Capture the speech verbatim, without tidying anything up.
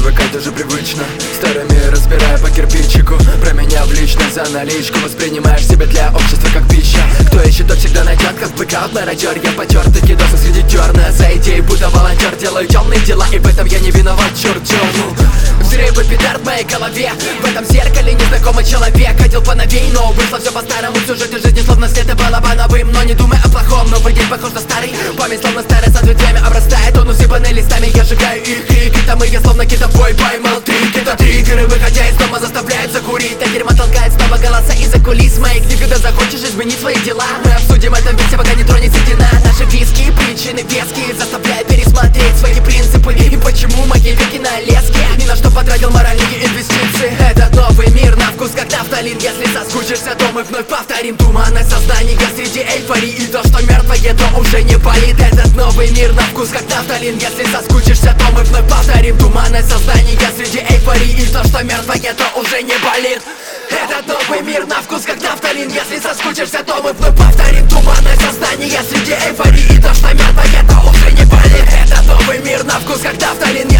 привыкать уже привычно. Старыми разбирая по кирпичику, променяв личность за наличку. Воспринимаешь себя для общества как пища. Кто ищет, тот всегда найдет, как быкаут мародер. Я потертый кидался среди терна. За идеей будто волонтер, делаю темные дела, и в этом я не виноват, черт черну. Взрывы петард в моей голове. В этом зеркале незнакомый человек. Ходил по новей, но вышло все по-старому. В сюжете жизни словно след было бы новым. Но не думай о плохом, новый день похож на старый. Память словно старая сад ветвями обрастает. Он усыпанный листами, я сжигаю их крики. Там и я словно китобой поймал трик. Это триггеры, выходя из дома, заставляют закурить. А дерьмо толкает снова голоса из-за кулис моих. Никогда захочешь изменить свои дела, мы обсудим это вместе, пока не тронется стена. Наши виски, причины веские заставляют пересмотреть свои принципы. И почему мои веки на леске? Ни на что потратил моральные инвестиции. Этот новый мир на вкус как нафталин. Если соскучишься, то мы вновь повторим. Туманное сознание среди эйфории. И то, что мертвое, то уже не болит. Этот новый мир на вкус как нафталин. Если соскучишься, то мы вновь повторим. Туманное сознание среди эйфории. И то, что мертвое, то уже не болит. Этот новый мир на вкус как нафталин. Если соскучишься, то мы вновь повторим. Туманное сознание среди эйфории. И то, что мертвое, то уже не болит. Этот новый мир на вкус как нафталин.